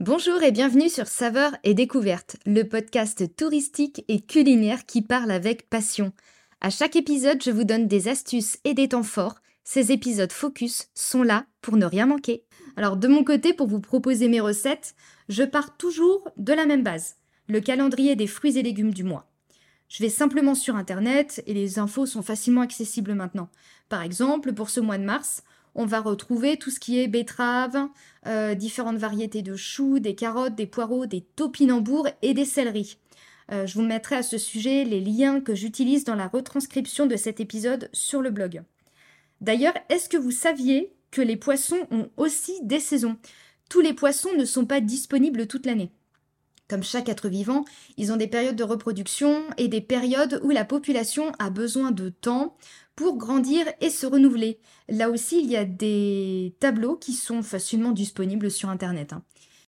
Bonjour et bienvenue sur Saveurs et Découvertes, le podcast touristique et culinaire qui parle avec passion. À chaque épisode, je vous donne des astuces et des temps forts. Ces épisodes focus sont là pour ne rien manquer. Alors de mon côté, pour vous proposer mes recettes, je pars toujours de la même base, le calendrier des fruits et légumes du mois. Je vais simplement sur internet et les infos sont facilement accessibles maintenant. Par exemple, pour ce mois de mars, on va retrouver tout ce qui est betterave, différentes variétés de choux, des carottes, des poireaux, des topinambours et des céleris. Je vous mettrai à ce sujet les liens que j'utilise dans la retranscription de cet épisode sur le blog. D'ailleurs, est-ce que vous saviez que les poissons ont aussi des saisons ? Tous les poissons ne sont pas disponibles toute l'année. Comme chaque être vivant, ils ont des périodes de reproduction et des périodes où la population a besoin de temps pour grandir et se renouveler. Là aussi, il y a des tableaux qui sont facilement disponibles sur Internet.